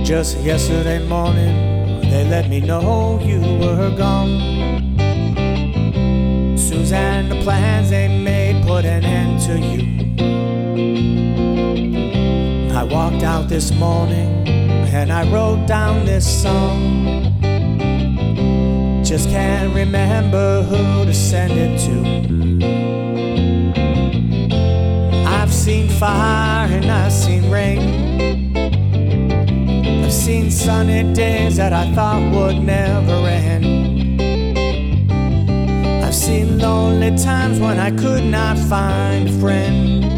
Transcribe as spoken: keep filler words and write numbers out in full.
Just yesterday morning, they let me know you were gone. Suzanne, the plans they made put an end to you. I walked out this morning and I wrote down this song. Just can't remember who to send it to. I've seen fire and I've seen rain. I've seen sunny days that I thought would never end. I've seen lonely times when I could not find a friend.